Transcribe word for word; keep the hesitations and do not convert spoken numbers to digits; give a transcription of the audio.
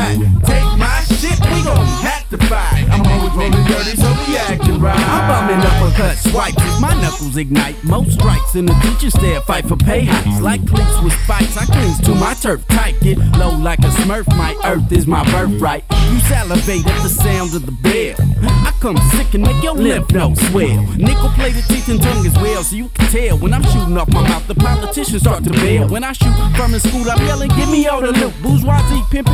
side. Take my shit, we gon' have to fight. I'm always rolling dirty, so we actin' right. I'm bumming uppercut swipes as my knuckles ignite. Most strikes in the teacher stare, fight for pay hikes. Like cleats with spikes, I clings to my turf tight. Get low like a smurf, my earth is my birthright. You salivate at the sound of the bell. I come sick and make your lymph nodes swell. Nickel plated teeth and tongue as well, so you can tell. When I'm shooting off my mouth, the politicians start to bail. When I shoot from in school, I'm yelling, give me all the loot. Bourgeoisie pimpin'.